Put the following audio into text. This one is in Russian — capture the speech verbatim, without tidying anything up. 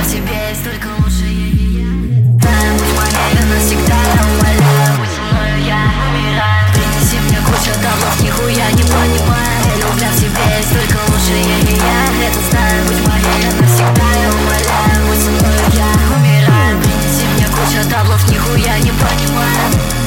в тебе есть только лучшее я. Знаю, будь моей навсегда, я умоляю, будь со мною, я умираю. Принеси мне кучу таблов, нихуя не понимаю. Любовь в тебе есть только лучшее я. Это знаю, будь моей навсегда, я умоляю, будь со мною, я умираю. Принеси мне кучу таблов, нихуя не понимаю.